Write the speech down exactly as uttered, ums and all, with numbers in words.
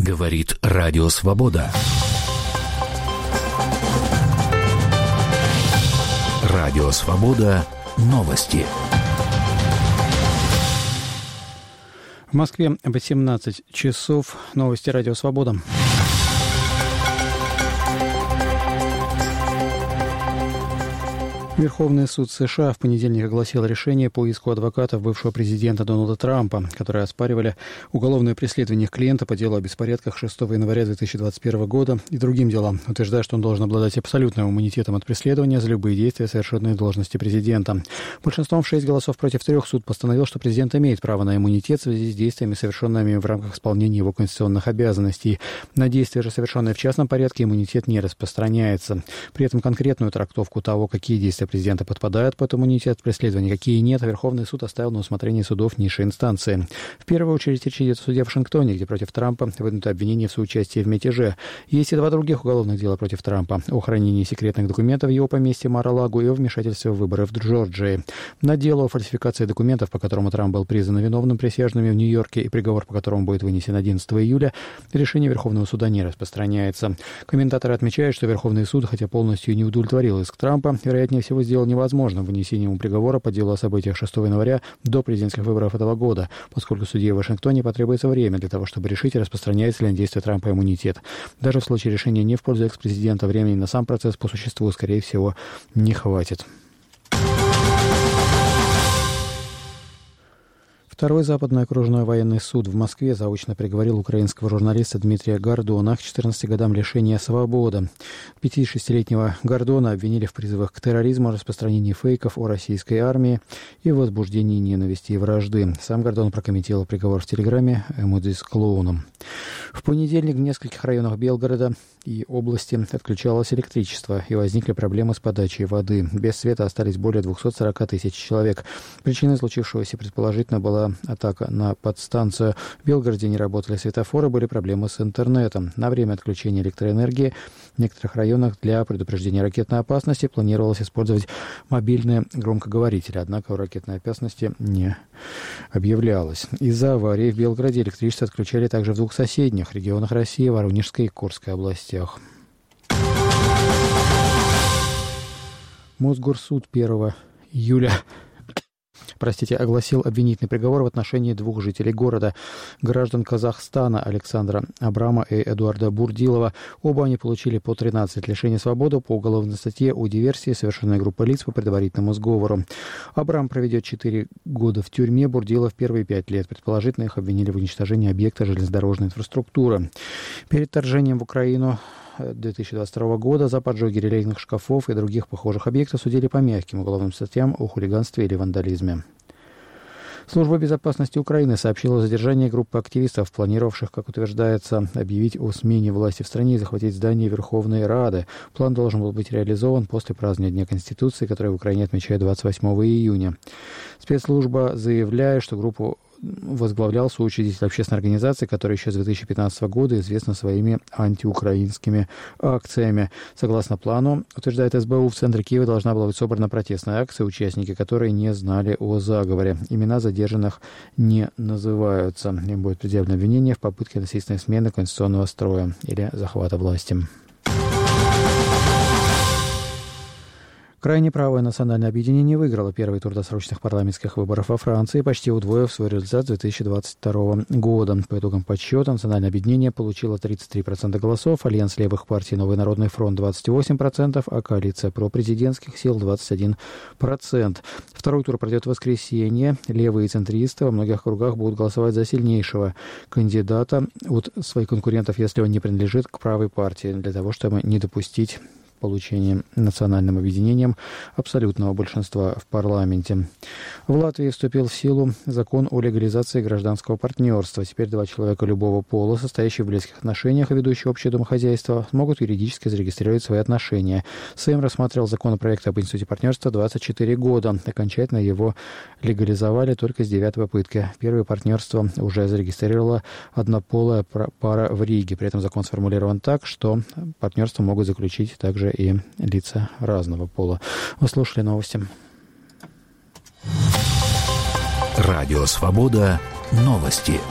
Говорит Радио Свобода. Радио Свобода. Новости. В Москве восемнадцать часов. Новости Радио Свобода. Верховный суд США в понедельник огласил решение по иску адвокатов бывшего президента Дональда Трампа, которые оспаривали уголовное преследование их клиента по делу о беспорядках шестого января две тысячи двадцать первого года и другим делам, утверждая, что он должен обладать абсолютным иммунитетом от преследования за любые действия, совершенные в должности президента. Большинством в шесть голосов против трех суд постановил, что президент имеет право на иммунитет в связи с действиями, совершенными в рамках исполнения его конституционных обязанностей. На действия же, совершенные в частном порядке, иммунитет не распространяется. При этом конкретную трактовку того, какие действия президента подпадают под иммунитет преследования, какие нет, Верховный суд оставил на усмотрение судов низшей инстанции. В первую очередь речь идет о суде в Вашингтоне, где против Трампа выдвинуто обвинение в соучастии в мятеже. Есть и два других уголовных дела против Трампа: о хранении секретных документов в его поместье Мар-а-Лагу и о вмешательстве в выборы в Джорджии. На дело о фальсификации документов, по которому Трамп был признан виновным присяжными в Нью-Йорке и приговор по которому будет вынесен одиннадцатого июля, решение Верховного суда не распространяется. Комментаторы отмечают, что Верховный суд, хотя полностью не удовлетворил иск Трампа, вероятнее всего сделал невозможным вынесение ему приговора по делу о событиях шестого января до президентских выборов этого года, поскольку судье в Вашингтоне потребуется время для того, чтобы решить, распространяется ли на действие Трампа иммунитет. Даже в случае решения не в пользу экс-президента, времени на сам процесс по существу, скорее всего, не хватит. Второй западный окружной военный суд в Москве заочно приговорил украинского журналиста Дмитрия Гордона к четырнадцати годам лишения свободы. пятидесятишестилетнего Гордона обвинили в призывах к терроризму, распространении фейков о российской армии и возбуждении ненависти и вражды. Сам Гордон прокомментировал приговор в Телеграме эмодзи с клоуном. В понедельник в нескольких районах Белгорода и области отключалось электричество, и возникли проблемы с подачей воды. Без света остались более двухсот сорока тысяч человек. Причиной случившегося предположительно была атака на подстанцию. В Белгороде не работали светофоры, были проблемы с интернетом. На время отключения электроэнергии в некоторых районах для предупреждения ракетной опасности планировалось использовать мобильные громкоговорители, однако о ракетной опасности не объявлялось. Из-за аварии в Белгороде электричество отключали также в двух соседних регионах России, Воронежской и Курской областях. Мосгорсуд первого июля Простите, огласил обвинительный приговор в отношении двух жителей города, граждан Казахстана Александра Абрама и Эдуарда Бурдилова. Оба они получили по тринадцать лет лишения свободы по уголовной статье о диверсии, совершенной группой лиц по предварительному сговору. Абрам проведет четыре года в тюрьме, Бурдилов первые пять лет. Предположительно, их обвинили в уничтожении объекта железнодорожной инфраструктуры. Перед вторжением в Украину две тысячи двадцать второго года за поджоги релейных шкафов и других похожих объектов судили по мягким уголовным статьям о хулиганстве или вандализме. Служба безопасности Украины сообщила о задержании группы активистов, планировавших, как утверждается, объявить о смене власти в стране и захватить здание Верховной Рады. План должен был быть реализован после празднования Дня Конституции, который в Украине отмечают двадцать восьмого июня. Спецслужба заявляет, что группу возглавлял соучредитель общественной организации, которая еще с две тысячи пятнадцатого года известна своими антиукраинскими акциями. Согласно плану, утверждает эс бэ у, в центре Киева должна была быть собрана протестная акция, участники которой не знали о заговоре. Имена задержанных не называются. Им будет предъявлено обвинение в попытке насильственной смены конституционного строя или захвата власти. Крайне правое национальное объединение выиграло первый тур досрочных парламентских выборов во Франции, почти удвоив свой результат с две тысячи двадцать второго года. По итогам подсчета национальное объединение получило тридцать три процента голосов, альянс левых партий «Новый народный фронт» двадцать восемь процентов, а коалиция пропрезидентских сил двадцать один процент. Второй тур пройдет в воскресенье. Левые и центристы во многих кругах будут голосовать за сильнейшего кандидата от своих конкурентов, если он не принадлежит к правой партии, для того, чтобы не допустить получением национальным объединением абсолютного большинства в парламенте. В Латвии вступил в силу закон о легализации гражданского партнерства. Теперь два человека любого пола, состоящие в близких отношениях и ведущие общее домохозяйство, смогут юридически зарегистрировать свои отношения. Сейм рассматривал законопроект об институте партнерства двадцать четыре года. Окончательно его легализовали только с девятой попытки. Первое партнерство уже зарегистрировала однополая пара в Риге. При этом закон сформулирован так, что партнерство могут заключить также и лица разного пола. Вы слушали новости. Радио Свобода. Новости.